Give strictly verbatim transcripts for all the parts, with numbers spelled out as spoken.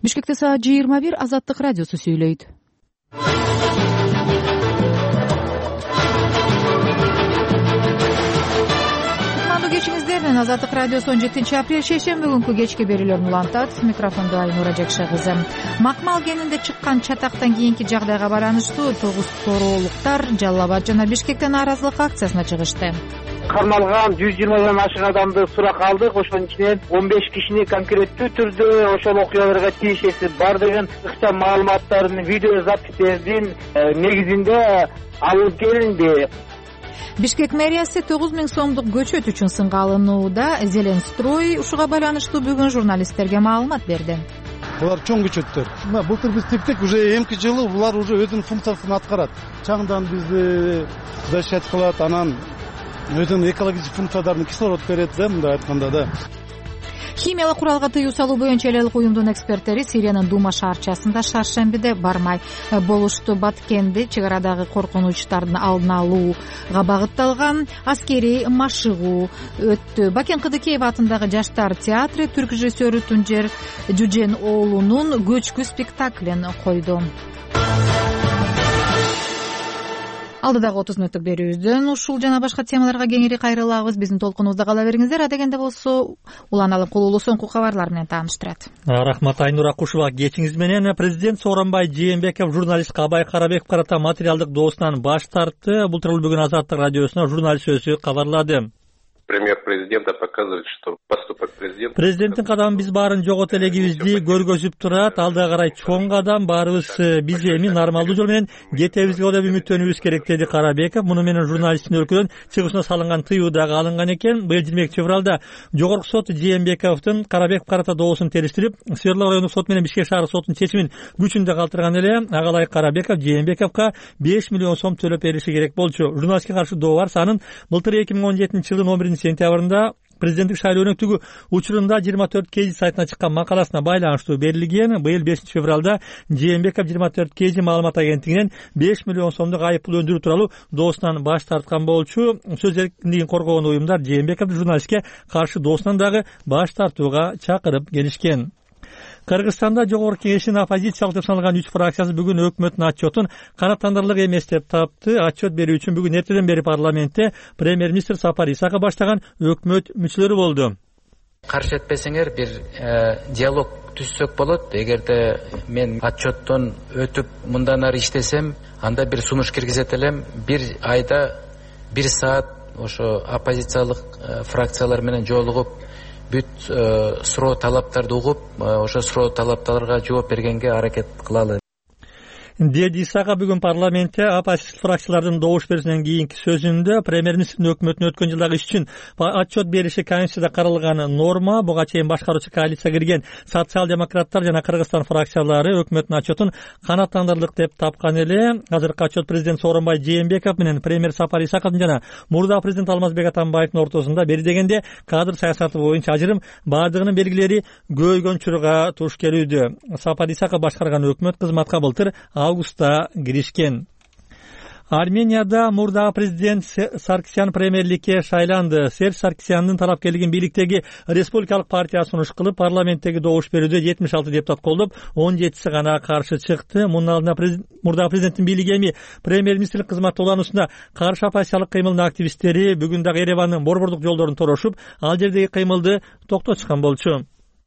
Бишкекте саат жыйырма бир. Азаттык радиосу сүйлөйт. Кечиңиздер менен Азаттык радиосу он жетинчи апрель шейшемби күнкү кечки берүүлөрүн улантат. Микрофондо Айнура Жакшы кызы. Макмал кенинде чыккан чатактан кийинки жагдайга байланыштуу тогуз тооролуктар Жалал Абад жана Бишкекте нааразылык акциясына чыгышты. Кармалган жүз жыйырмадан ашык адамды сурак алдык. Ошонун ичинен он беш кишини конкреттүү түрдө ошол окуяларга тиешеси бардыгын ыкчам маалыматтарын, видео запистердин негизинде алып келинди. Бишкек мэриясы тогуз миң сомдук көчөт үчүн сынга алынууда. Зеленстрой ушуга байланыштуу бүгүн журналисттерге маалымат берди. Булар чоң көчөттөр. Былтыр биз типтик уже эмки жылы булар уже өзүнүн функциясын аткарат. Чаңдан бизди защищать кылат, анан өзүнүн экологический функцияларын кислород берет да, мындай айтканда да. Химиялык куралга тыюу салуу боюнча эл элдик уюмдун эксперттери Сириянын Дума шаарчасында шаршембиде бармай болушту. Баткенде чек арадагы коркунучтардын алдын алууга багытталган аскерий машыгуу өттү. Бакен Кыдыкеев атындагы жаштар театры түрк режиссеру Тунжер Жужен уулунун көчкү спектаклин койду. Алдыдагы отуз мүнөттүк берүүбүздөн ушул жана башка темаларга кеңири кайрылабыз. Биздин толкунубузда кала бериңиздер. Адегенде болсо Улан Алым Кулуулу соңку кабарлар менен тааныштырат. Рахмат Айнура Кушева. Кечиңиз менен президент Сооронбай Жээнбеков журналист Кабай Карабеков карата материалдык доосунан баш тартты. Бул тууралуу бүгүн Азаттык радиосуна журналист өзү кабарлады. Премьер президента показывает, что поступок президента... Президенттин кадамы биз баарын жогото элегибизди көргөзүп турат. Алда карай чоң кадам, баарыбыз биз эми нормалдуу жол менен кетебизге деп үмүттөнүбүз керек, деди Карабеков. Муну менен журналисттин өлкөдөн чыгышына салынган тыюу дагы алынган экен. Быйыл жыйырма экинчи февралда Жогорку сот Жээнбековдун Карабеков карата доосун териштирип, Свердлов райондук сот менен Бишкек шаардык сотунун чечимин күчүндө калтырган эле. Ага ылайык Карабеков Жээнбековго беш миллион сом төлөп бериши керек болчу. Журналистке каршы доо бар санын былтыр эки миң он жетинчи жылдын он биринчи сентябрында президенттик шайлоо өнөктүгү учурунда жыйырма төрт кей жи сайтына чыккан макаласына байланыштуу берилген. Быйыл бешинчи февралда Жээнбеков жыйырма төрт кей жи маалымат агенттигинен беш миллион сомдук айып пул өндүрүү тууралуу доосунан баш тарткан болчу. Сөз эркиндигин коргогон уюмдар Жээнбековду журналистке каршы доосунан дагы баш тартууга чакырып келишкен. Кыргызстанда Жогорку Кеңештин оппозициялык деп саналган үч фракциясы бүгүн өкмөттүн отчетун канааттандырырлык эмес деп тапты. Отчет берүү үчүн бүгүн эртеден бери парламентте премьер-министр Сапар Исаков баштаган өкмөт мүчөлөрү болду. Каршы этпесеңер бир диалог түзсөк болот. Эгерде мен отчеттон өтүп мындан ары иштесем, анда бир сунуш киргизет элем. Бир айда бир саат ошо оппозициялык фракциялар менен жолугуп бүт суроо талаптарды угуп, ошо суроо талаптарга жооп бергенге аракет кылалы. Деди Исаков бүгүн парламентте оппозициялык фракциялардын добуш берүүсүнөн кийинки сөзүндө премьер-министрдин өкмөтүнүн өткөн жылдагы иш үчүн отчет бериши Конституцияда каралган норма. Буга чейин башкаруучу коалицияга кирген социал-демократтар жана Кыргызстан фракциялары өкмөттүн отчетун канааттандырырлык деп тапкан эле. Азыркы отчет президент Сооронбай Жээнбеков менен премьер Сапар Исаковдун жана мурдагы президент Алмазбек Атамбаевдин ортосунда бери дегенде кадр саясаты боюнча ажырым бардыгынын белгилери көйгөнчүргө туш келүүдө. Сапар Исаков башкарган өкмөт кызматка былтыр августта киришкен. Арменияда мурдагы президент Саркисян премьерликке шайланды. Серж Саркисяндын талапкерлигин бийликтеги Республикалык партия сунуш кылып, парламенттеги добуш берүүдө жетимиш алты депутат колдоп, он жетиси гана каршы чыкты. Мунун алдында мурдагы президенттин бийлиги эми премьер-министрлик кызматты улануусуна каршы оппозициялык кыймылдын активисттери бүгүн дагы Еревандын борбордук жолдорун торошуп, ал жердеги кыймылды токтотушкан болчу.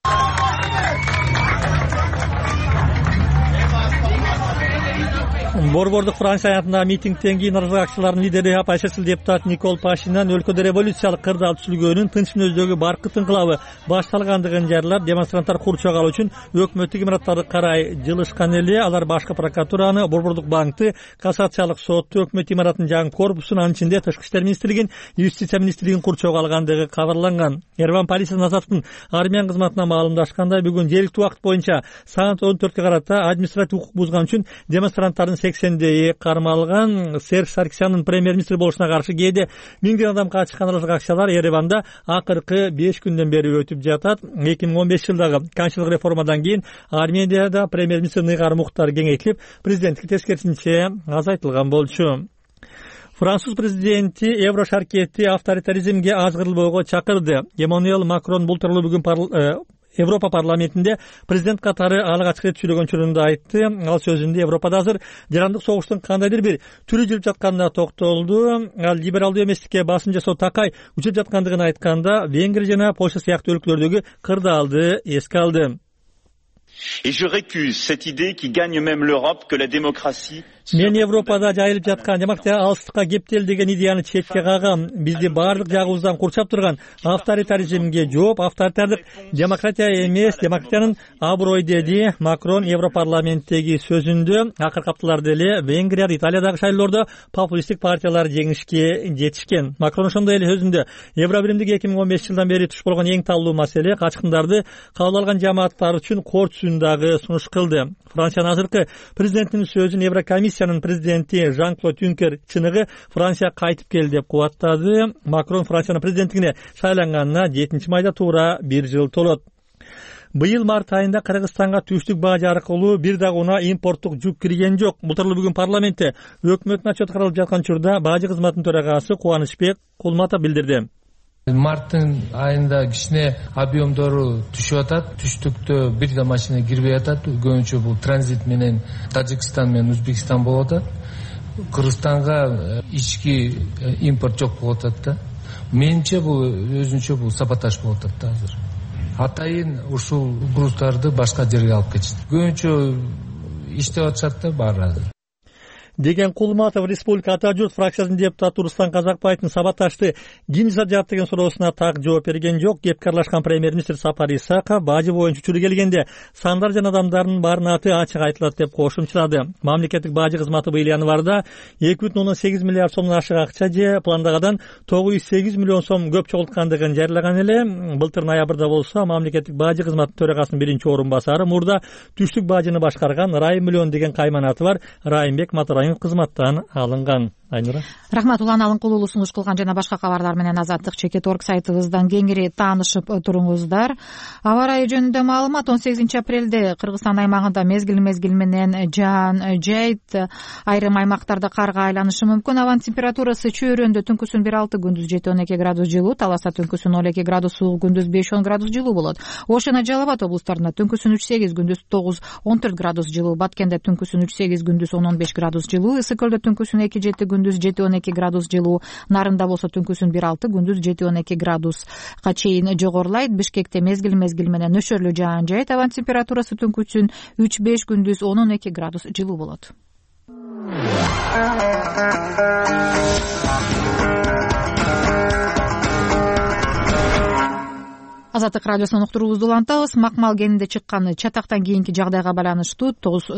Борбордук Франция аянтындагы митингден кийин наразылык акчыларынын лидери оппозициялык депутат Никол Пашинян өлкөдө революциялык кырдаал түзүлгөнүн тынч мүнөздөгү баркыт инкылабы башталгандыгын жарыялап, демонстранттар курчок алуу үчүн өкмөттүк имараттарды карай жылышкан эле. Алар башкы прокуратураны, Борбордук банкты, кассациялык сотту, өкмөт имараттынын жаңы корпусун, анын ичинде Тышкы иштер министрлигин, Юстиция министрлигин курчок алгандыгы кабарланган. Ереван полиция назараттын армян кызматына маалымдашкандай, бүгүн жергиликтүү убакыт боюнча саат он төрткө карата административ укук бузган үчүн демонстранттардын сексендейи кармалган. Серж Саркисяндын премьер-министр болушуна каршы кээде миңден адам качкан наразылык акчалар Ереванда акыркы беш күндөн бери өтүп жатат. эки миң он беш жылдагы конституциялык реформадан кийин Арменияда премьер-министр Нигар Мухтар кеңейтилип, президенттик тескерисинче азайтылган болчу. Француз президенти Евро шаркетти авторитаризмге азгырылбоого чакырды. Эммануэл Макрон бул тууралуу бүгүн Европа парламентинде президент катары алгач рет сүйлөгөн учурунда айтты. Ал сөзүндө Европада азыр жарандык согуштун кандайдыр бир түрү жүрүп жатканына токтолду. Ал либералдуу эместикке басым жасоо такай учуп жаткандыгын айтканда Венгрия жана Польша сыяктуу өлкөлөрдөгү кырдаалды эске алды. Et je récuse cette idée qui gagne même l'Europe que la démocratie. Мен Европада жайылып жаткан демократия алыстыкка кептел деген идеяны четке кагам. Бизди баардык жагыбыздан курчап турган авторитаризмге жооп, авторитардык демократия эмес, демократиянын аброй деди Макрон Европарламенттеги сөзүндө. Акыркы апталарда эле Венгрия, Италиядагы шайлоодо популисттик партиялар жеңишке жетишкен. Макрон ошондой эле сөзүндө Евробиримдик эки миң он беш жылдан бери туш болгон эң талуу маселе качкындарды кабыл алган жамааттар үчүн кор түзүүндөгү сунуш кылды. Франциянын азыркы президентинин сөзүн Еврокомиссиянын президенти Жан-Клод Юнкер чыныгы Франция кайтып келди деп кубаттады. Макрон Франциянын президенттигине шайланганына жетинчи майда туура бир жыл толот. Быйыл март айында Кыргызстанга түштүк бажы аркылуу бир дагы уна импорттук жүк кирген жок. Былтыр бүгүн парламентте өкмөттүн отчету каралып жаткан учурда бажы кызматынын төрагасы Кубанычбек Кулматов билдирди. Марттын айында кичине объемдору түшүп атат, түштүктө бир да машина кирбей атат. Көбүнчө бул транзит менен Тажикстан менен Өзбекстан болуп атат. Кыргызстанга ички импорт жок болуп атат да. Менимче бул өзүнчө бул саботаж болуп атат да азыр. Атайын ушул груздарды башка жерге алып кетишти. Көбүнчө иштеп атышат да баары азыр. Деген Кулматов Республика Ата журт фракциясынын депутаты Руслан Казакбаевдин саботажды ким жасап деген суроосуна так жооп берген жок. Кепке аралашкан премьер-министр Сапар Исаков бажы боюнча учуру келгенде сандар жана адамдардын баарынын аты ачык айтылат деп кошумчалады. Мамлекеттик бажы кызматы быйыл январда эки бүтүн ондон сегиз миллиард сомдон ашык акча же пландаган тогуз жүз сегиз миллион сом көп чогулткандыгын жарыялаган эле. Былтыр ноябрда болсо мамлекеттик бажы кызматынын төрагасынын биринчи орун басары мурда түштүк бажыны башкарган Райым Миллион деген кайманаты бар Райымбек Матарайым кызматтан алынган. Айнура. Рахмат, Улан Алынкулуулу сунуш кылган жана башка кабарлар менен Азаттык чекит точка орг сайтыбыздан кеңири таанышып туруңуздар. Аба ырайы жөнүндө маалымат: он сегизинчи апрелде Кыргызстан аймагында мезгил мезгил менен жаан жайт, айрым аймактарда карга айланышы мүмкүн. Абанын температурасы чөйрөндө түнкүсүн бир алты, күндүз жети он эки градус жылуу, Таласта түнкүсүн ноль эки градус суук, күндүз беш он градус жылуу болот. Ош жана Жалал Абад облустарында түнкүсүн үч сегиз, күндүз тогуз он төрт градус жылуу, Баткенде түнкүсүн үч сегиз, күндүз он он беш градус жылуу, Ысык көлдө түнкүсүн эки жети, күндүз жети он эки градус жылуу, Нарында болсо түнкүсүн бир алты, күндүз жети он эки градуска чейин жогорулайт. Бишкекте мезгил мезгил менен нөшөрлүү жаан жайт, абанын температурасы түнкүсүн үч беш, күндүз он он эки градус жылуу болот. Азаттык радиосунун уктуруубузду улантабыз. Макмал кенинде чыккан чатактан кийинки жагдайга байланыштуу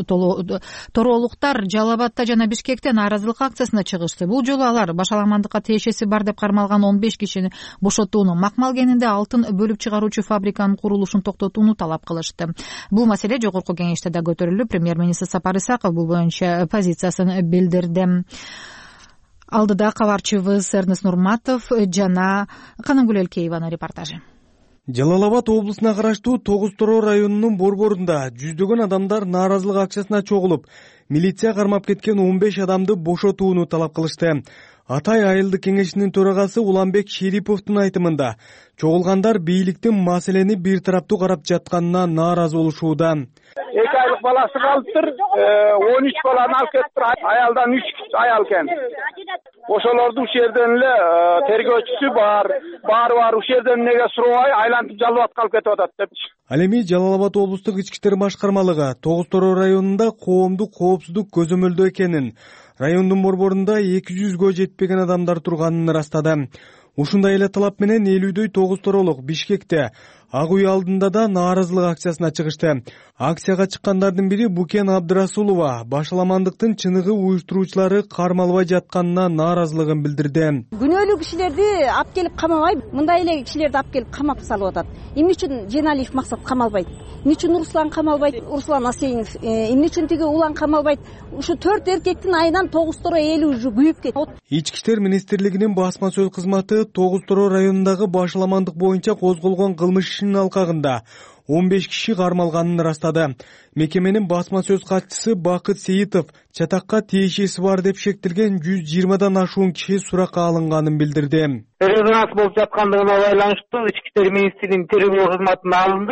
тороолуктар Жалал Абадта жана Бишкекте нааразылык акциясына чыгышты. Бул жолу алар башаламандыкка тиешеси бар деп кармалган он беш кишини бошотууну, Макмал кенинде алтын бөлүп чыгаруучу фабриканын курулушун токтотууну талап кылышты. Бул маселе жогорку кеңеште да көтөрүлүп, премьер-министр Сапар Исаков бул боюнча позициясын билдирди. Алдыда кабарчыбыз Эрнест Нурматов жана Канымгүл Элкееванын репортажы. Жалал Абад облусуна караштуу Тогуз Тороо районунун борборунда жүздөгөн адамдар нааразылык акчасына чогулуп, милиция кармап кеткен он беш адамды бошотууну талап кылышты. Атай айылдык кеңешинин төрагасы Уланбек Шериповдун айтымында, чогулгандар бийликтин маселени бир тараптуу карап жатканына нааразы болушууда. эки айлык баласы калыптыр, он үч баланы алып кетиптир. Аялдан үч аял экен. Ошолорду ушул жерден эле тергөөчүсү бар, баары бар, ушул жерден эмнеге сурабай айлантып Жалал Абадка алып кетип атат депчи. Ал эми Жалал Абад облустук ички иштер башкармалыгы Тогуз Тороо районунда коомдук коопсуздук көзөмөлдөө экенин, райондун борборунда эки жүзгө жетпеген адамдар турганын ырастады. Ушундай эле талап менен элүүдөй Тогуз Тороолук Бишкекте Ак үй алдында да нааразылык акциясына чыгышты. Акцияга чыккандардын бири Букен Абдрасулова башаламандыктын чыныгы уюштуруучулары кармалбай жатканына нааразылыгын билдирди. Күнөөлүү кишилерди алып келип камабай, мындай эле кишилерди алып келип камап салып атат. Эмне үчүн Женалиев Максат камалбайт? Эмне үчүн Руслан камалбайт? Руслан Асенов, эмне үчүн тиги Улан камалбайт? Ушу төрт эркектин айынан Тогуз Тороо эли уже күйүп кетти. Ички иштер министрлигинин басма сөз кызматы Тогуз Тороо районундагы башаламандык боюнча козголгон кылмыш ишинин алкагында он беш киши кармалганын ырастады. Мекеменин басма сөз катчысы Бакыт Сейитов чатакка тиешеси бар деп шектелген жүз жыйырмадан ашуун киши суракка алынганын билдирди. Резонанс болуп жаткандыгына байланыштуу ички иштер министрлигинин тергөө кызматына алынды.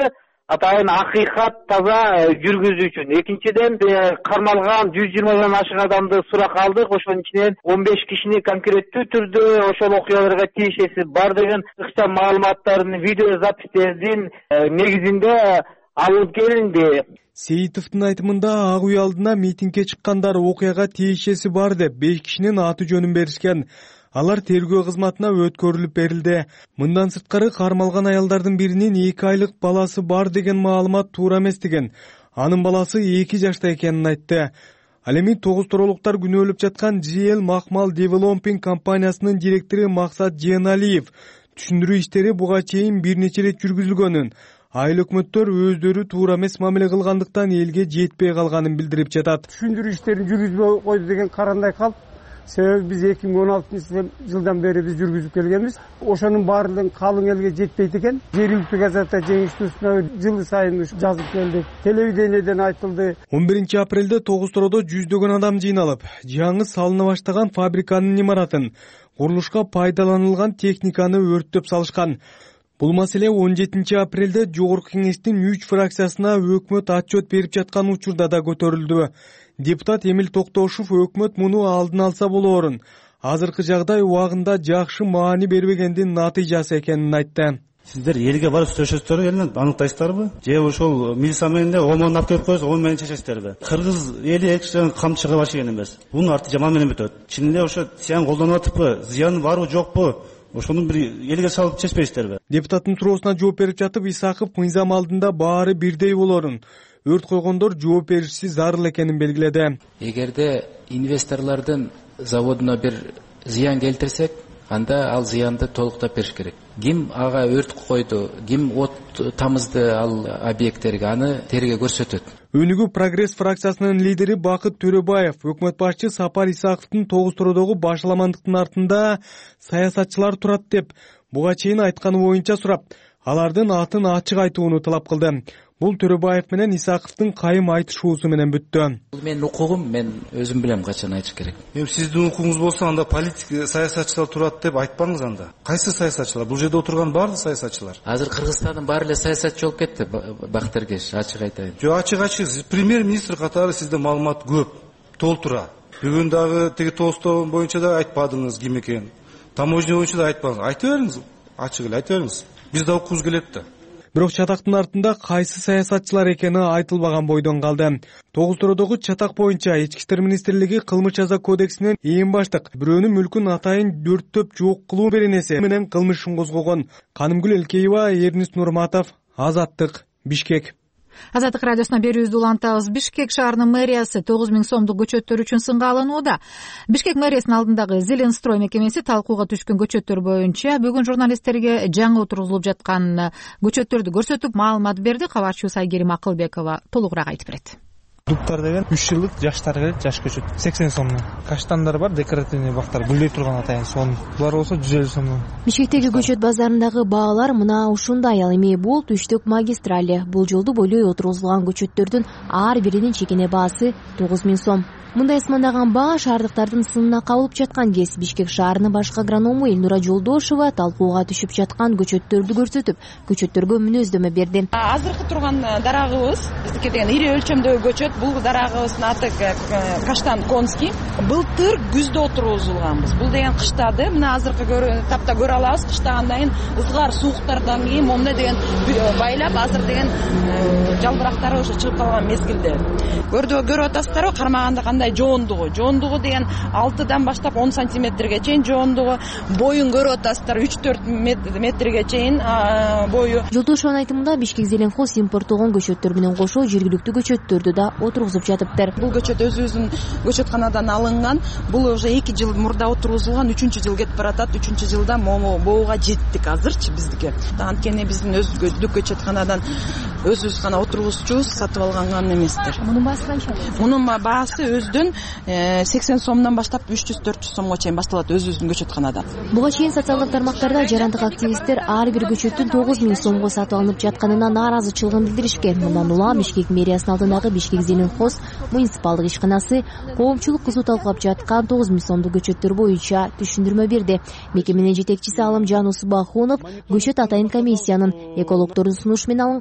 атайын акыйкат таза жүргүзүү үчүн. Экинчиден кармалган жүз жыйырмадан ашык адамды сурак алдык. Ошонун ичинен он беш кишини конкреттүү түрдө ошол окуяларга тиешеси бардыгын ыкчам маалыматтардын, видео запистердин негизинде алып келинди. Сейитовдун айтымында ак үй алдына митингге чыккандар окуяга тиешеси бар деп беш кишинин аты жөнүн беришкен. Алар тергөө кызматына өткөрүлүп берилди. Мындан сырткары кармалган аялдардын биринин эки айлык баласы бар деген маалымат туура эмес деген. Анын баласы эки жашта экенин айтты. Ал эми тогуз торолуктар күнөөлөп жаткан джи эл Макмал Developing компаниясынын директору Максат Жeenалиев түшүндүрүү иштери буга чейин бир нече ирет жүргүзүлгөнүн, айыл өкмөттөр өздөрү туура эмес мамиле кылгандыктан элге жетпей калганын билдирип жатат. Түшүндүрүү иштерин жүргүзбөй койду деген карандай калп. Себеби биз эки миң он алтынчы жылдан бери биз жүргүзүп келгенбиз. Ошонун баардыгы калың элге жетпейт экен. Жергиликтүү газета жеңиштүүсүнө жыл сайын жазып келдик. Телевидениеден айтылды. он биринчи апрелде тогуз тородо жүздөгөн адам жыйналып, жаңы салына баштаган фабриканын имаратын, курулушка пайдаланылган техниканы өрттөп салышкан. Бул маселе он жетинчи апрелде Жогорку кеңештин үч фракциясына өкмөт отчет берип жаткан учурда да көтөрүлдү. Депутат Эмил Токтошов өкмөт муну алдын алса болоорун, азыркы жагдай убагында жакшы маани бербегендин натыйжасы экенин айтты. Сиздер элге барып сүйлөшөсүздөр, элин аныктайсыздарбы? Же ошол милиция менен омон алып келип коесуз, омон менен чечесиздерби? Кыргыз эли эки жактан камчыга башыган эмес. Бунун арты жаман менен бүтөт. Чынында ошо сыян колдонуп атыппы, зыяны барбы, жокпу? Ошону бир элге салып чечпейсиздерби? Депутаттын суроосуна жооп берип жатып, Исаков мыйзам алдында баары бирдей болорун, өрт койгондор жооп бериши зарыл экенин белгиледи. Эгерде инвесторлордун заводуна бир зыян келтирсек, анда ал зыянды толуктап бериш керек. Ким ага өрт койду, ким от тамызды ал объекттерге, аны терге көрсөтөт. Өнүгүү Прогресс фракциясынын лидери Бакыт Төрөбаев өкмөт башчы Сапар Исаковдун тогуз тородогу башаламандыктын артында саясатчылар турат деп буга чейин айтканы боюнча сурап, алардын атын ачык айтууну талап кылды. Бул Төрөбаев менен Исаковдун кайым айтышуусу менен бүттү. Бул менин укугум, мен өзүм билем качан айтыш керек. Эми сиздин укугуңуз болсо, анда политик саясатчылар турат деп айтпаңыз анда. Кайсы саясатчылар? Бул жерде отурган баардык саясатчылар. Азыр Кыргызстандын баары эле саясатчы болуп кетти, Бактыргеш, ачык айтайын. Жок, ачык ачык, премьер-министр катары сизде маалымат көп, толтура. Бүгүн дагы теги Толстой боюнча да айтпадыңыз ким экен. Таможня боюнча да айтпадыңыз. Айта бериңиз, ачык эле айта бериңиз. Биз да укугубуз келет да. Бирок чатактын артында кайсы саясатчылар экени айтылбаган бойдон калды. тогуз тородогу чатак боюнча Ички иштер министрлиги кылмыш жаза кодексинен эң баштык бирөөнүн мүлкүн атайын дөрттөп жок кылуу беренеси менен кылмышын козгогон. Канымгүл Элкеева, Эрнис Нурматов, Азаттык, Бишкек. Азаттык радиосуна берүүбүздү улантабыз. Бишкек шаарынын мэриясы тогуз миң сомдук көчөттөр үчүн сынга алынууда. Бишкек мэриясынын алдындагы Зеленстрой мекемеси талкууга түшкөн көчөттөр боюнча бүгүн журналисттерге жаңы отургузулуп жаткан көчөттөрдү көрсөтүп маалымат берди. Кабарчыбыз Айгерим Акылбекова толугураак айтып берет. Дуптар деген үч жылдык жаштар келет, жаш көчөт сексен сомдон. Каштандар бар, декоративный бактар, гүлдөй турган атайын сон. Булар болсо жүз элүү сомдон. Бишкектеги көчөт базарындагы баалар мына ушундай. Ал эми бул түштүк магистрали. Бул жолду бойлой отургузулган көчөттөрдүн ар биринин чекене баасы тогуз миң сом. Мындай асмандаган баа шаардыктардын сынына кабылып жаткан кез. Бишкек шаарынын башкы агроному Элнура Жолдошова талкууга түшүп жаткан көчөттөрдү көрсөтүп, көчөттөргө мүнөздөмө берди. Азыркы турган дарагыбыз биздики деген ири өлчөмдөгү көчөт. Бул дарагыбыздын аты Каштан конский. Былтыр күздө отургузулганбыз. Бул деген кыштады. Мына азыркы тапта көрө алабыз. Кыштагандан кийин ызгар сууктардан кийин момне деген байлап, азыр деген жалбырактары ошо чыгып калган мезгилде. Көрдү көрүп атасыздарбы, кармаганда кандай жоондугу. Жоондугу деген алтыдан баштап он сантиметрге чейин жоондугу. Боюн көрүп атасыздар, үч төрт метрге чейин бою. Жолдошовдун айтымында Бишкек Зеленхоз импорттогон көчөттөр менен кошо жергиликтүү көчөттөрдү да отургузуп жатыптыр. Бул көчөт өзүбүздүн көчөтканадан алынган. Бул уже эки жыл мурда отургузулган, үчүнчү жыл кетип баратат. үчүнчү жылда могу боуга жеттик азырчы биздики. Анткени биздин өзүбүздүн көчөтканадан өзүбүз гана отургузчубуз, сатып алган эместер. Мунун баасы канча? Мунун баасы өздүн сексен сомдон баштап үч жүз төрт жүз сомго чейин башталат өзүбүздүн көчөтканадан. Буга чейин социалдык тармактарда жарандык активисттер ар бир көчөттүн тогуз миң сомго сатып алынып жатканына нааразычылыгын билдиришкен. Мындан улам Бишкек мэриясынын алдындагы Бишкек Зеленхоз муниципалдык ишканасы коомчулук кызуу талкуулап жаткан тогуз миң сомдук көчөттөр боюнча түшүндүрмө берди. Мекеменин жетекчиси Алымжан Усбахунов көчөт атайын комиссиянын экологдордун сунушу менен алынганын жана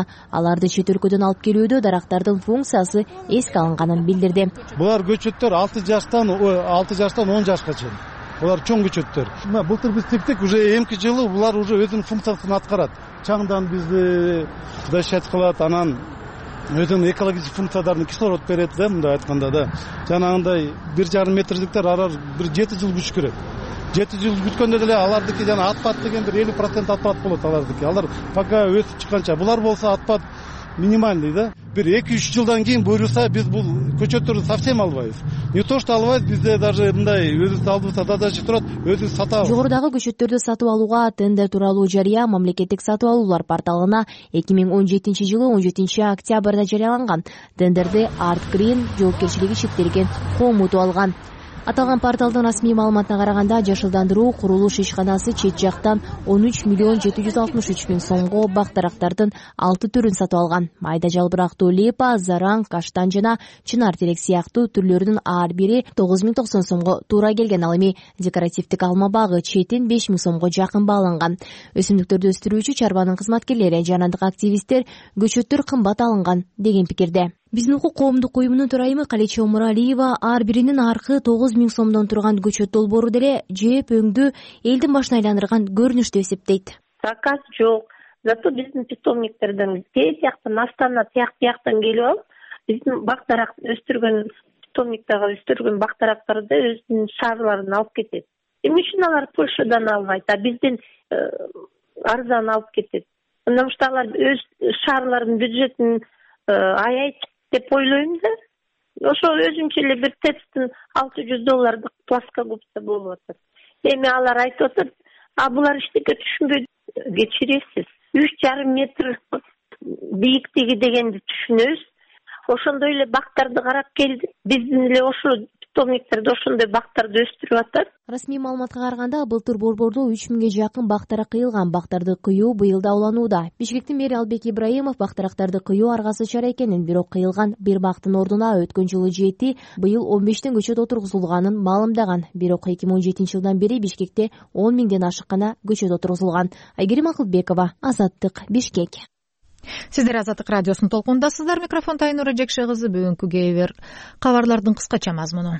жана аларды чет өлкөдөн алып келүүдө дарактардын функциясы эске алынганын билдирди. Булар көчөттөр алты жаштан алты жаштан он жашка чейин. Булар чоң көчөттөр. Мына былтыр биз тиктик, уже эмки жылы булар уже өзүнүн функциясын аткарат. Чаңдан бизди дышат кылат, анан өзүнүн экологический функцияларын кислород берет да, мындай айтканда да. Жанагындай бир жарым метрликтер арар бир жети жыл күтүш керек. жети жыл күткөндө деле алардыки жана атпат деген бир элүү процент атпат болот алардыки. Алар пока өсүп чыкканча, булар болсо атпат минимальный да. Бир эки үч жылдан кийин буйруса биз бул көчөттөрдү совсем албайбыз. Не то что албайбыз, бизде даже мындай өзүбүз алдыбызда задача турат, өзүбүз сатабыз. Жогорудагы көчөттөрдү сатып алууга тендер тууралуу жарыя мамлекеттик сатып алуулар порталына эки миң он жетинчи жылы он жетинчи октябрда жарыяланган. Тендерди Арт Грин жоопкерчилиги чектелген коом утуп алган. Аталган порталдын расмий маалыматына караганда, жашылдандыруу курулуш ишканасы чет жактан он үч миллион жети жүз алтымыш үч миң сомго бак дарактардын алты түрүн сатып алган. Майда жалбырактуу лепа, зараң, каштан жана чынар терек сыяктуу түрлөрдүн ар бири тогуз миң токсон сомго туура келген. Ал эми декоративдик алма багы четин беш миң сомго жакын бааланган. Өсүмдүктөрдү өстүрүүчү чарбанын кызматкерлери, жанандык активисттер көчөттөр кымбат алынган деген пикирде. Биздин укук коомдук уюмунун төрайымы Калече Омуралиева ар биринин аркы тогуз миң сомдон турган көчөт долбоору деле жеп өңдү элдин башын айландырган көрүнүш деп эсептейт. Заказ жок. Зато биздин питомниктерден тез жактан Астана тияк тияктан келип алып, биздин бак дарак өстүргөн питомниктагы өстүргөн бак дарактарды өзүнүн шаарларына алып кетет. Эмне үчүн алар Польшадан албайт, а бизден арзан алып кетет? Потому что алар өз шаарларынын бюджетин аяйт деп ойлойм да. Ошо өзүнчө эле бир тесттин алты жүз доллардык плоскогубца болуп атат. Эми алар айтып атат, а булар эчтеке түшүнбөйт. Кечиресиз. үч жарым метр бийиктиги дегенди түшүнөбүз. Ошондой эле бактарды карап келдик. Биздин эле ошо питомниктерде ошондой бактарды өстүрүп атат. Расмий маалыматка караганда, былтыр борбордо үч миңге жакын бак дарак кыйылган. Бактарды кыюу быйыл да уланууда. Бишкектин мэри Албек Ибраимов бак дарактарды кыюу аргасы чара экенин, бирок кыйылган бир бактын ордуна өткөн жылы жети, быйыл он бештен көчөт отургузулганын маалымдаган. Бирок эки миң он жетинчи жылдан бери Бишкекте он миңден ашык гана көчөт отургузулган. Айгерим Акылбекова, Азаттык, Бишкек. Сиздер Азаттык радиосунун толкундасыздар. Микрофондо Айнура Жекше кызы. Бүгүнкү кээ кабарлардын кыскача мазмуну.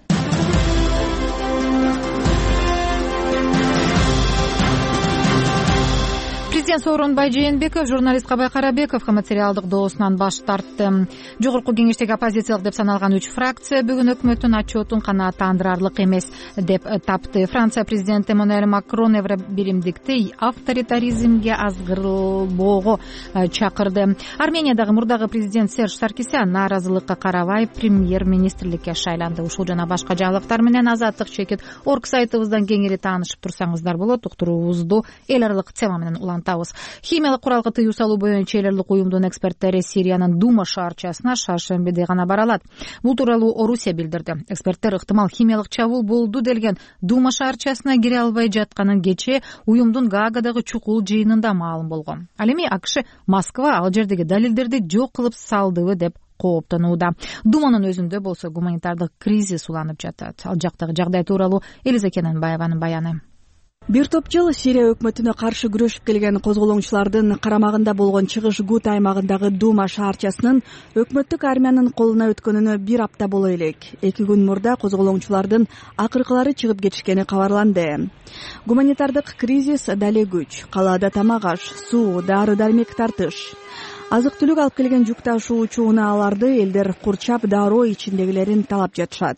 Президент Сооронбай Жээнбеков журналист Кабай Карабековго материалдык доосунан баш тартты. Жогорку кеңештеги оппозициялык деп саналган үч фракция бүгүн өкмөттүн отчетун канааттандырарлык эмес деп тапты. Франция президенти Эммануэль Макрон евро биримдикти авторитаризмге азгырылбоого чакырды. Армениядагы мурдагы президент Серж Саркисян нааразылыкка карабай премьер-министрликке шайланды. Ушул жана башка жаңылыктар менен Азаттык чекит орг сайтыбыздан кеңири таанышып турсаңыздар болот. Уктуруубузду эл аралык тема менен улантабыз. Химиялык куралга тыюу салуу боюнча эл аралык уюмдун эксперттери Сириянын Дума шаарчасына шаршембиде гана баралат. Бул тууралуу Орусия билдирди. Эксперттер ыктымал химиялык чабуул болду делген Дума шаарчасына кире албай жатканын кечээ уюмдун Гаагадагы чукул жыйынында маалым болгон. Ал эми АКШ Москва ал жердеги далилдерди жок кылып салдыбы деп кооптонууда. Думанын өзүндө болсо гуманитардык кризис уланып жатат. Ал жактагы жагдай тууралуу Элиза Кененбаеванын баяны. Бир топ жыл Сирия өкмөтүнө каршы күрөшүп келген козголоңчулардын карамагында болгон Чыгыш Гут аймагындагы Дума шаарчасынын өкмөттүк армиянын колуна өткөнүнө бир апта боло элек. Эки күн мурда козголоңчулардын акыркылары чыгып кетишкени кабарланды. Гуманитардык кризис дале күч. Калаада тамак аш, суу, дары-дармек тартыш. Азык-түлүк алып келген жүк ташуучу унааларды элдер курчап дароо ичиндегилерин талап жатышат.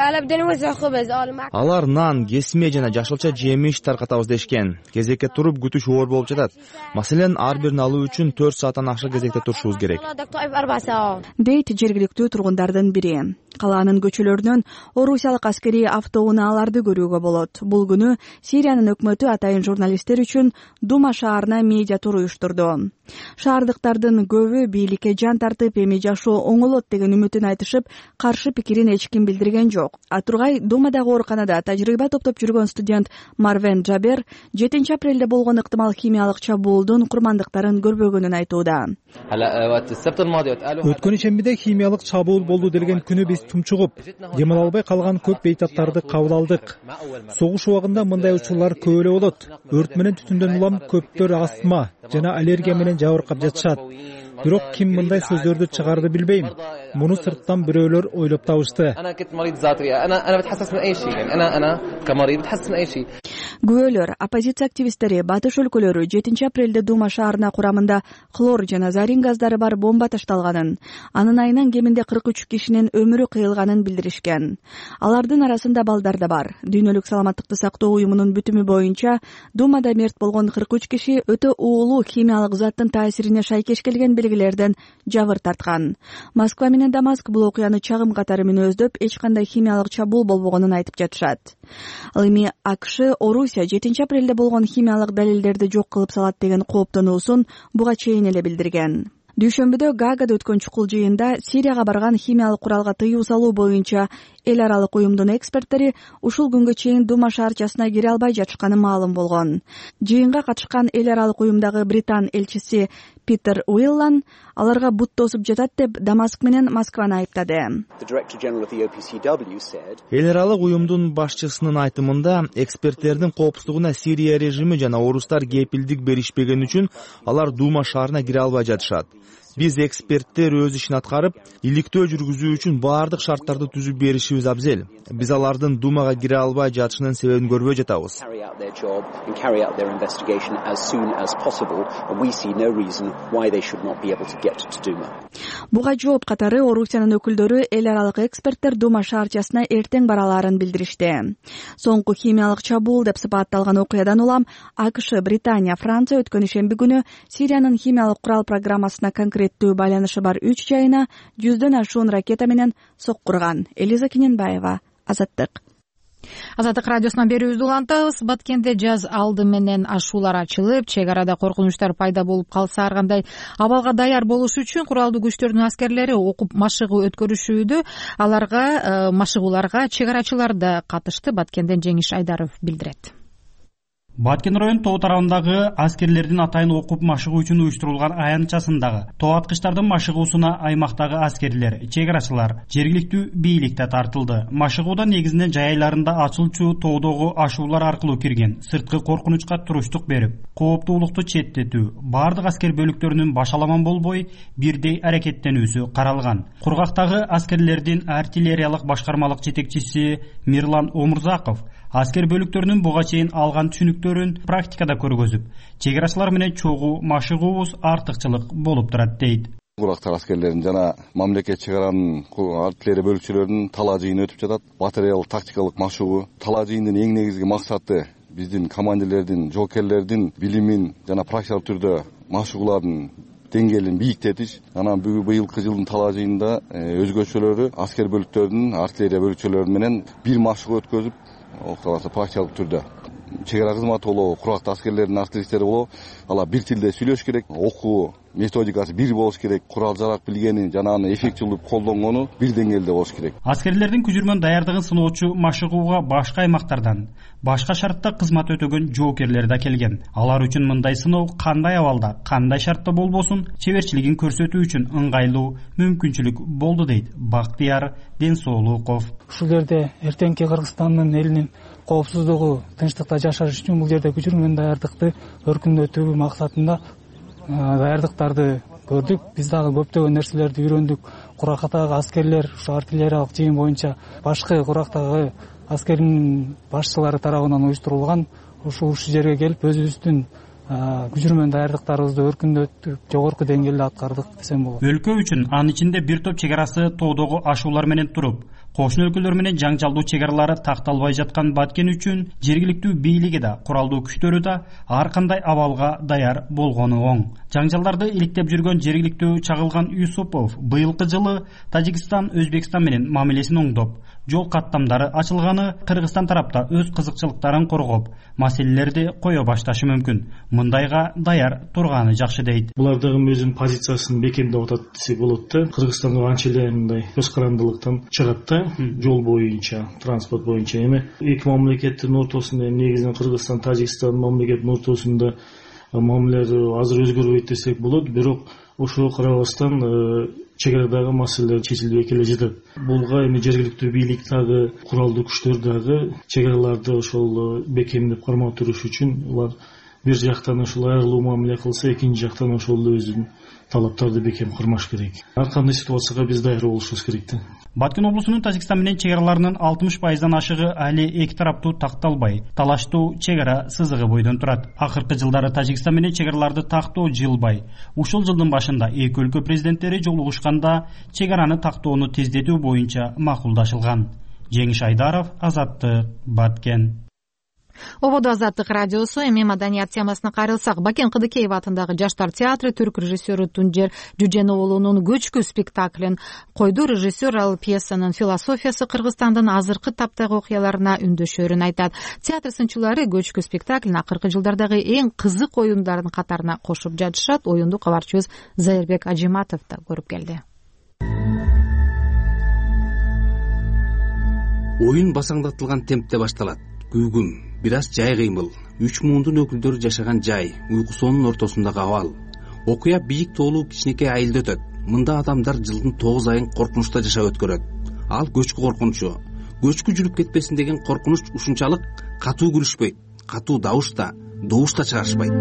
Алар нан, кесме жана жашылча жемиш таркатабыз дешкен. Кезекке туруп күтүш оор болуп жатат. Маселен, ар бирин алуу үчүн төрт сааттан акша кезекте турушубуз керек. Дейт жергиликтүү тургундардын бири. Калаанын көчөлөрүнөн орусиялык аскери автоунааларды көрүүгө болот. Бул күнү Сириянын өкмөтү атайын журналисттер үчүн Дума шаарына медиа тур уюштурду. Шаардыктардын көбү бийликке жан тартып, эми жашоо оңолот деген үмүтүн айтышып, каршы пикирин эч ким билдирген жок. А тургай Думадагы ооруканада тажрыйба топтоп жүргөн студент Марвен Джабер жетинчи апрелде болгон ыктымал химиялык чабуулдун курмандыктарын көрбөгөнүн айтууда. Өткөн ишембиде химиялык чабуул болду делген күнү биз биз тумчугуп дем ала албай калган көп бейтаптарды кабыл алдык. Согуш убагында мындай учурлар көп эле болот. Өрт менен түтүндөн улам көптөр астма жана аллергия менен жабыркап жатышат. Бирок ким мындай сөздөрдү чыгарды билбейм. Муну сырттан бирөөлөр ойлоп табышты. Күбөлөр, оппозиция активисттери батыш өлкөлөрү жетинчи апрелде Дума шаарына курамында хлор жана зарин газдары бар бомба ташталганын, анын айынан кеминде кырк үч кишинин өмүрү кыйылганын билдиришкен. Алардын арасында балдар да бар. Дүйнөлүк саламаттыкты сактоо уюмунун бүтүмү боюнча Думада мерт болгон кырк үч киши өтө уулуу химиялык заттын таасирине шайкеш келген белгилерден жабыр тарткан. Москва менен Дамаск бул окуяны чагым катары мүнөздөп, эч кандай химиялык чабуул болбогонун айтып жатышат. Ал эми АКШ Орусия жетинчи апрелде болгон химиялык далилдерди жок кылып салат деген кооптонуусун буга чейин эле билдирген. Дүйшөмбүдө Гаагада өткөн чукул жыйында Сирияга барган химиялык куралга тыюу салуу боюнча эл аралык уюмдун эксперттери ушул күнгө чейин Дума шаарчасына кире албай жатышканы маалым болгон. Жыйынга катышкан эл аралык уюмдагы Британ элчиси Питер Уиллан аларга бут тосуп жатат деп Дамаск менен Москваны айыптады. Эл аралык уюмдун башчысынын айтымында эксперттердин коопсуздугуна Сирия режими жана орустар кепилдик беришпеген үчүн алар Дума шаарына кире албай жатышат. Биз эксперттер өз ишин аткарып, иликтөө жүргүзүү үчүн баардык шарттарды түзүп беришибиз абзел. Биз алардын Думага кире албай жатышынын себебин көрбөй жатабыз. Буга жооп катары Орусиянын өкүлдөрү эл аралык эксперттер Дума шаарчасына эртең бараларын билдиришти. Соңку химиялык чабуул деп сыпатталган окуядан улам АКШ, Британия, Франция өткөн ишемби күнү Сириянын химиялык курал программасына конкреттүү байланышы бар үч жайына жүздөн ашуун ракета менен соккурган. Элиза Киненбаева, Азаттык. Азаттык радиосунан берүүбүздү улантабыз. Баткенде жаз алды менен ашуулар ачылып, чек арада коркунучтар пайда болуп калса ар кандай абалга даяр болуш үчүн куралдуу күчтөрдүн аскерлери окуп машыгуу өткөрүшүүдө. Аларга машыгууларга чек арачылар да катышты. Баткенден Жеңиш Айдаров билдирет. Баткен район тоо тарабындагы аскерлердин атайын окуп машыгуу үчүн уюштурулган аянтчасындагы тоо аткычтардын машыгуусуна аймактагы аскерлер, чек арачылар, жергиликтүү бийлик да тартылды. Машыгууда негизинен жай айларында ачылчу тоодогу ашуулар аркылуу кирген, сырткы коркунучка туруштук берип, кооптуулукту четтетүү, баардык аскер бөлүктөрүнүн башаламан болбой бирдей аракеттенүүсү каралган. Кургактагы аскерлердин артиллериялык башкармалык жетекчиси Мирлан Омурзаков аскер бөлүктөрүнүн буга чейин алган түшүнүктөрүн практикада көргөзүп, чек арачылар менен чогуу машыгуубуз артыкчылык болуп турат дейт. Кургактар аскерлерин жана мамлекет чек аранын артиллерия бөлүкчөлөрүнүн талаа жыйыны өтүп жатат. Батареялык тактикалык машыгуу. Талаа жыйынын эң негизги максаты биздин командирлердин, жоокерлердин билимин жана практикалык түрдө машыгуулардын деңгээлин бийиктетиш. Анан быйылкы жылдын талаа жыйынында өзгөчөлөрү аскер бөлүктөрүнүн, артиллерия бөлүкчөлөрү менен бир машыгуу өткөзүп, практикалык түрдө чек ара кызматы болобу, кургактуу аскерлердин артиллеристери болобу, алар бир тилде сүйлөш керек, окуу методикасы бир болуш керек, курал жарак билгени жана аны эффективдүү колдонгону бир деңгээлде болуш керек. Аскерлердин күзүрмөн даярдыгын сыноочу машыгууга башка аймактардан, башка шартта кызмат өтөгөн жоокерлер да келген. Алар үчүн мындай сыноо кандай абалда, кандай шартта болбосун, чеберчилигин көрсөтүү үчүн ыңгайлуу мүмкүнчүлүк болду дейт Бактияр Денсоолуков. Ушул жерде эртеңки Кыргызстандын элинин коопсуздугу, тынчтыкта жашаш үчүн бул жерде күчүрмөн даярдыкты өркүндөтүү максатында даярдыктарды көрдүк. Биз дагы көптөгөн нерселерди үйрөндүк. Кургактагы аскерлер ушу артиллериялык жыйын боюнча башкы кургактагы аскердин башчылары тарабынан уюштурулган. Ушул ушул жерге келип өзүбүздүн күчүрмөн даярдыктарыбызды өркүндөтүп, жогорку деңгээлде аткардык десем болот. Өлкө үчүн анын ичинде бир топ чек арасы тоодогу ашуулар менен туруп, кошуна өлкөлөр менен жаңжалдуу чек аралары такталбай жаткан Баткен үчүн жергиликтүү бийлиги да, куралдуу күчтөрү да ар кандай абалга даяр болгону оң. Жаңжалдарды иликтеп жүргөн жергиликтүү Чагылган Юсупов быйылкы жылы Тажикстан, Өзбекстан менен мамилесин оңдоп, жол каттамдары ачылганы Кыргызстан тарапта өз кызыкчылыктарын коргоп, маселелерди кое башташы мүмкүн. Мындайга даяр турганы жакшы дейт. Булар дагы өзүнүн позициясын бекемдеп атат десек болот да. Кыргызстанда анча эле мындай көз карандылыктан чыгат да, жол боюнча, транспорт боюнча. Эми эки мамлекеттин ортосунда, негизинен Кыргызстан, Тажикстан мамлекетинин ортосунда мамилелер азыр өзгөрбөйт десек болот. Бирок ошого карабастан чек арадагы маселелер чечилбей келе жатат. Булга эми жергиликтүү бийлик дагы, куралдуу күчтөр дагы чек араларды ошол бекемдеп кармап туруш үчүн улар бир жактан ошол айрылуу мамиле кылса, экинчи жактан ошол өзүнүн талаптарды бекем кырмаш керек. Ар кандай ситуацияга биз даяр болушубуз керек да. Баткен облусунун Тажикстан менен чек араларынын алтымыш пайыздан ашыгы али эки тараптуу такталбай, талаштуу чек ара сызыгы бойдон турат. Акыркы жылдары Тажикстан менен чек араларды тактоо жылбай. Ушул жылдын башында эки өлкө президенттери жолугушканда чек араны тактоону тездетүү боюнча макулдашылган. Жеңиш Айдаров, Азаттык, Баткен. Ободо Азаттык радиосу. Эми маданият темасына кайрылсак, Бакен Кыдыкеев атындагы Жаштар театры түрк режиссеру Тунжер Жүженовулунун Көчкү спектаклин койду. Режиссер ал пьесанын философиясы Кыргызстандын азыркы таптагы окуяларына үндөшөрүн айтат. Театр сынчылары Көчкү спектаклин акыркы жылдардагы эң кызык оюндардын катарына кошуп жатышат. Оюнду кабарчыбыз Зайырбек Ажиматов да көрүп келди. Оюн басаңдатылган темпте башталат. Күйгүм, бир аз жай кыймыл, үч муундун өкүлдөрү жашаган жай, уйкусунун ортосундагы абал. Окуя бийик тоолуу кичинекей айылда өтөт. Мында адамдар жылдын тогуз айын коркунучта жашап өткөрөт. Ал көчкү коркунучу. Көчкү жүрүп кетпесин деген коркунуч ушунчалык катуу күлүшпөйт, катуу дабышта, добуш да чыгарышпайт.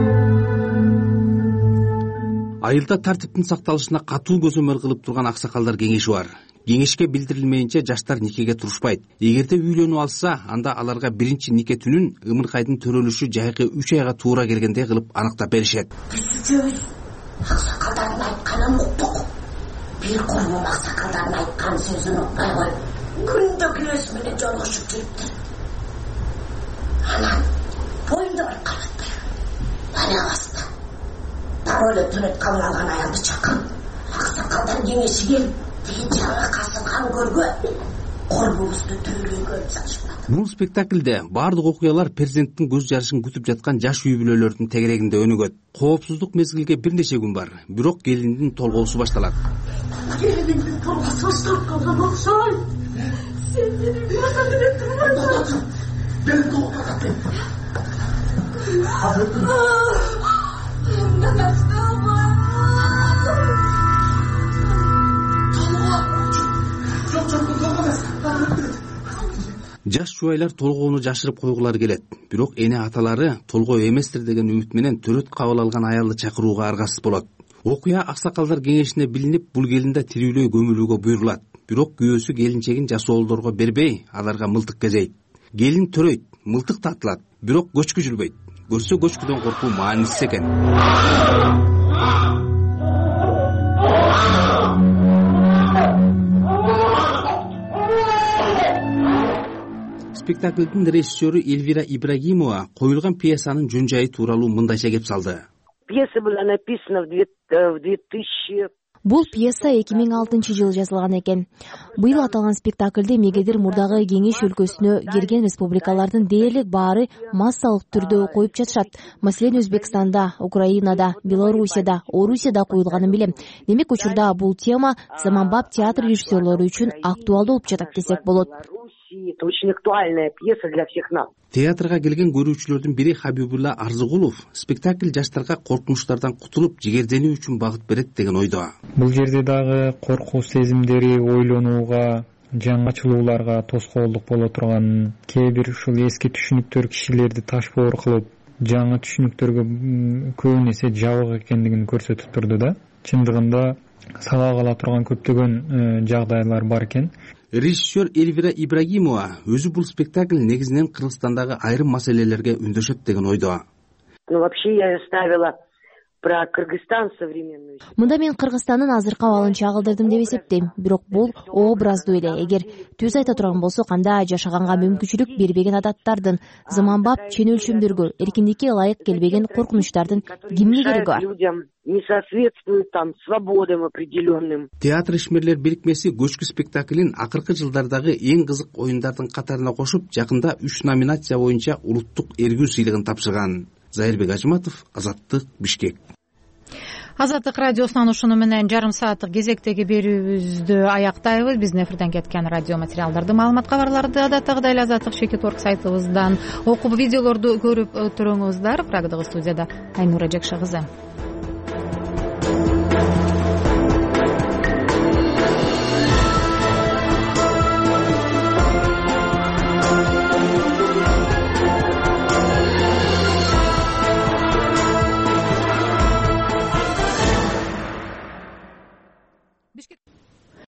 Айылда тартиптин сакталышына катуу көзөмөл кылып турган аксакалдар кеңеши бар. Кеңешке билдирилмейинче жаштар никеге турушпайт. Эгерде үйлөнүп алса, анда аларга биринчи нике түнүн ымыркайдын төрөлүшү жайкы үч айга туура келгендей кылып аныктап беришет. Биз үчөөбүз аксакалдардын айтканын уктук. Бир курмун аксакалдардын айткан сөзүн укпай коюп, күндө күлөсү менен жолугушуп жүрүптүр. Анан боюнда барып калат. Бара басты. Дагы эле түнөт кабыл алган аялды чакырып, аксакалдар кеңеши келип, жаңа касылган көргө корбубузду төөлөйгө салышпады. Бул спектаклде бардык окуялар перзенттин көз жашын күтүп жаткан жаш үй бүлөлөрдүн тегерегинде өнүгөт. Коопсуздук мезгилге бир нече күн бар, бирок келиндин толгоосу башталат. Келиндин толгоосу башталып калган окшойт. Сен менин башка менен турбайсың. Мен толгоодатым. Жаш жубайлар толгоону жашырып койгулары келет. Бирок эне аталары толгоо эместир деген үмүт менен төрөт кабыл алган аялды чакырууга аргасыз болот. Окуя аксакалдар кеңешине билинип, бул келинде тирүүлөй көмүлүүгө буйрулат. Бирок күйөөсү келинчегин жасоолдорго бербей, аларга мылтык кезейт. Келин төрөйт, мылтык тартылат, бирок көчкү жүрбөйт. Көрсө көчкүдөн коркуу маанисиз экен. Спектаклдин режиссеру Эльвира Ибрагимова коюлган пьесанын жөн жайы тууралуу мындайча кеп салды. Пьеса была написана в две тысячи. Бул пьеса эки миң алтынчы жылы жазылган экен. Быйыл аталган спектаклде мегедир мурдагы Кеңеш өлкөсүнө келген республикалардын дээрлик баары массалык түрдө коюп жатышат. Маселен, Өзбекстанда, Украинада, Белоруссияда, Орусияда коюлганын билем. Демек, учурда бул тема заманбап театр режиссерлору үчүн актуалдуу болуп жатат десек болот. Это очень актуальная пьеса для всех нас. Театрга келген көрүүчүлөрдүн бири Хабибулла Арзыгулов спектакль жаштарга коркунучтардан кутулуп, жигерденүү үчүн багыт берет деген ойдо. Бул жерде дагы коркуу сезимдери, ойлонууга, жаңачылууларга тоскоолдук боло турганын, кээ бир ушул эски түшүнүктөр кишилерди таш боор кылып, жаңы түшүнүктөргө көбүн эсе жабык экендигин көрсөтүп турду да. Чындыгында сабак ала турган көптөгөн жагдайлар бар экен. Режиссер Эльвира Ибрагимова өзү бул спектакль негизинен Кыргызстандагы айрым маселелерге үндөшөт деген ойдо. Ну вообще я ставила про Кыргызстан современную. Мында мен Кыргызстандын азыркы абалын чагылдырдым деп эсептейм. Бирок бул образдуу эле. Эгер түз айта турган болсок, анда жашаганга мүмкүнчүлүк бербеген адаттардын, заманбап чен өлчөмдөргө, эркиндикке ылайык келбеген коркунучтардын кимге кереги бар? Не соответствует там свободам определенным. Театр ишмерлер бирикмеси Көчкү спектаклин акыркы жылдардагы эң кызык оюндардын катарына кошуп, жакында үч номинация боюнча улуттук эргүү сыйлыгын тапшырган. Зайырбек Ажиматов, Азаттык, Бишкек. Азаттык радиосунан ушуну менен жарым сааттык кезектеги берүүбүздү аяктайбыз. Биздин эфирден кеткен радио материалдарды, маалымат кабарларды адаттагыдай эле Азаттык Шекет орг сайтыбыздан окуп, видеолорду көрүп отуруңуздар. Прагдагы студияда Айнура Жакшы кызы.